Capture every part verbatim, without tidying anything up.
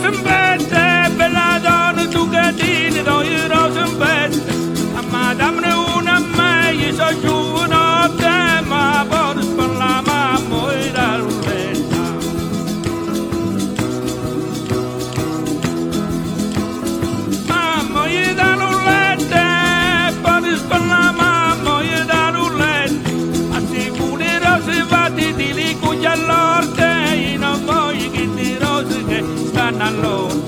rosenbette, bella donna tu che tieni noi rosenbette, a madame una a me, io so giù notte, ma poi parla mamma e la ruletta. Mamma e la ruletta, poi parla mamma e la ruletta, assicuri rose fatti di lì cuccia all'orte, io non voglio che ti rose che stanno all'orte.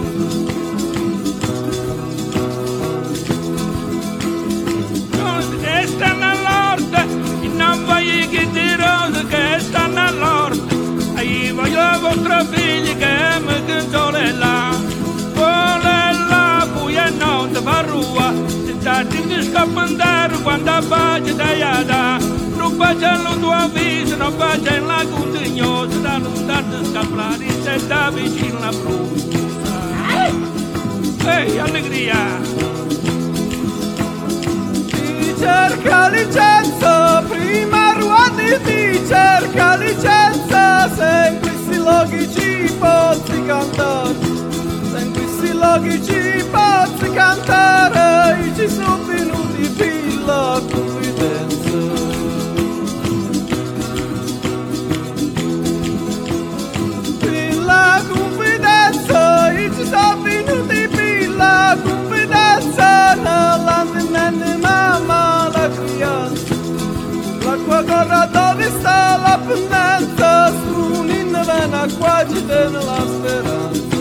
Che stanno all'orte, non voglio che ti rose che stanno all'orte, e io voglio la vostra figlia che mi canzone là, vuole là, poi e non ti fa rua, se stati che scappandare quando faccio tagliata, non faccio il tuo viso, non faccio la contignosa, da non tanto scappare, se sta vicino alla brutta. Ehi, allegria! Cerca licenza, prima ruoti ti cerca licenza, se in questi luoghi ci posso cantare, se in questi luoghi ci posso cantare, io ci sono venuti per la confidenza. Per la confidenza, io ci sono venuti per la confidenza, nell'antimento mamma. L'acqua corre dove sta la pendenza, su un'invena qua ci tiene la speranza.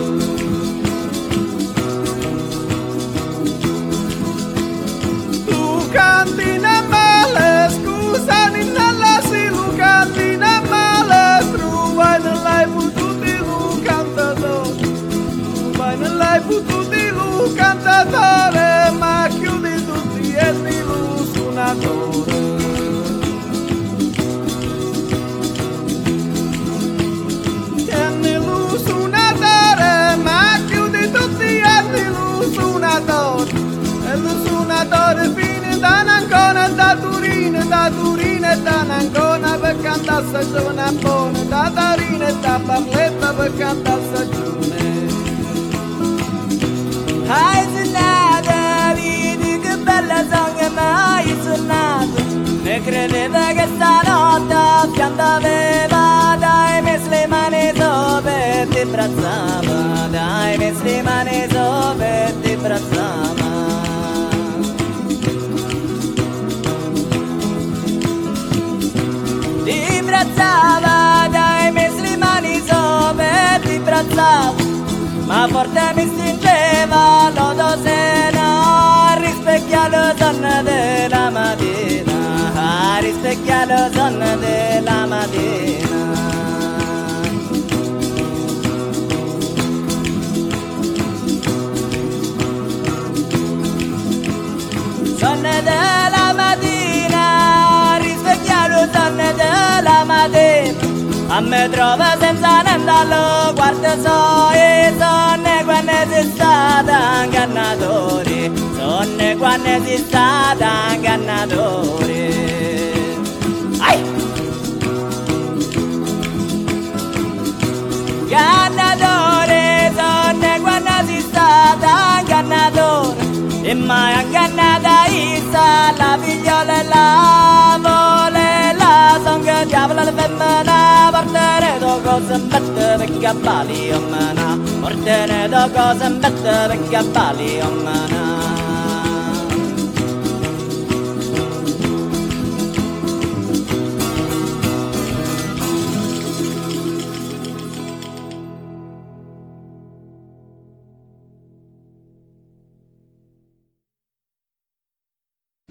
Tu canti nel male, scusa nell'asilo, canti nel male, trovai nell'hai potuti lu cantatore, trovai nell'hai potuti lu cantatore, ma chiudi tutti e di lu suonatore. E lo suonatore fine da Ancona, da Torino, da Torino e da Ancona per cantare stagione buona, da Torino e da Barletta per cantare stagione. Hai suonato, vedi che bella song mai suonato, ne credeva che stanotte piantaveva, dai messo le mani sopra e ti abbracciava, dai messo le mani sopra e ti abbracciava. Ti abbracciava, dai messo le mani sopra e ti abbracciava, ma forte mi stringeva l'odo seno, rispecchia le donne della mattina, rispecchia le donne della mattina. Donne della mattina, rispecchia le donne della mattina, a me trova senza nendallo, guarda so e sonne quando si stata ingannatori, sonne quando si stata ingannatori. Ai! Ingannatore, sonne quando si stata ingannatore, e mai ingannata issa la figliola e la vole, la son che diavolo la femmina, portere do cosa mette per cavalli o mana, portere do cosa mette per cavalli o mana.